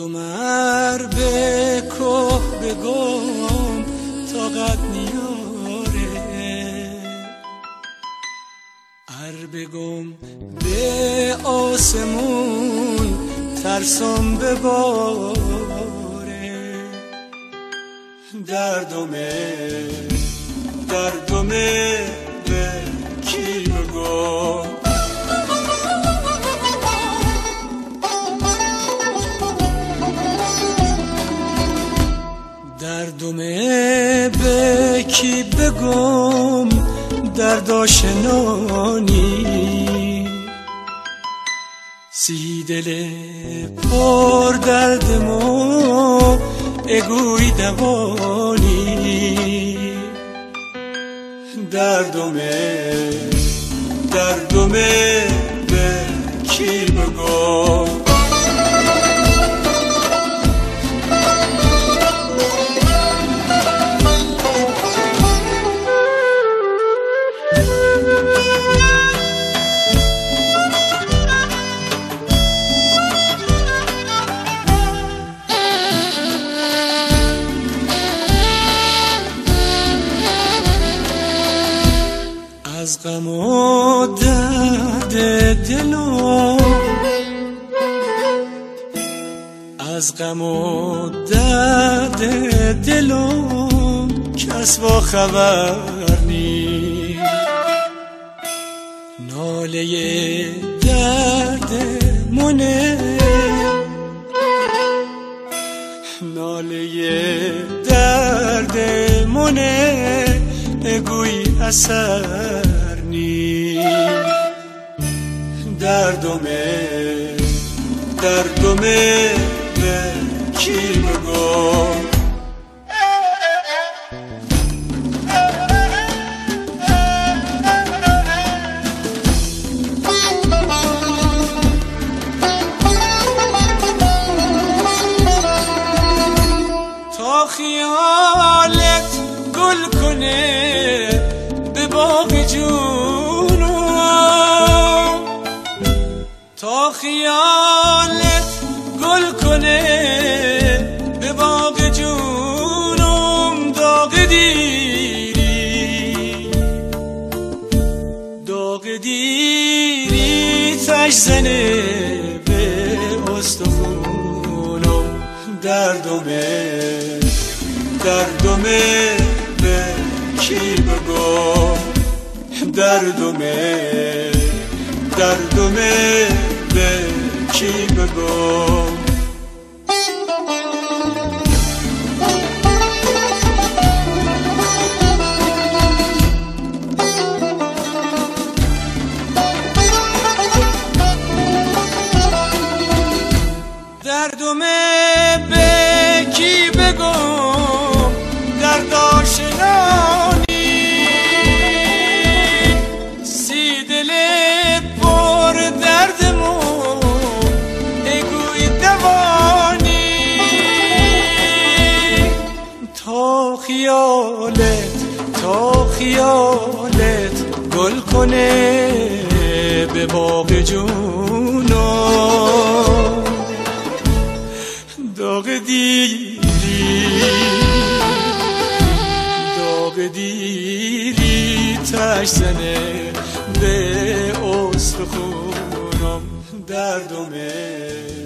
مردمر به که بگم طاقت نیاره، بگم به آسمون ترسم بباره. دردمه به کی بگم؟ دردمه به کی بگم؟ دردآشنانی سی دل پر دردمو اگوی دوانی. دردمه به کی بگم؟ از غم و درد دلم، از غم و درد دلم کس با خبر نی. ناله درد منه، ناله درد منه اگوی اثر نی. دردمه به کی بگم؟ تا خیالت گل کنه به باغ جونم، تا خیالت گل کنه به باغ جونم. داغ دیری تش زنه به استخونم. دردمه به کی بگم؟ دردمه به کی بگم؟ دردمه به کی بگم؟ دردآشنانی سی دل پر دردمو اگوی دوانی. تا خیالت گل کنه به باغ جونم. داغ دیری تش زنه به استخونم. دردمه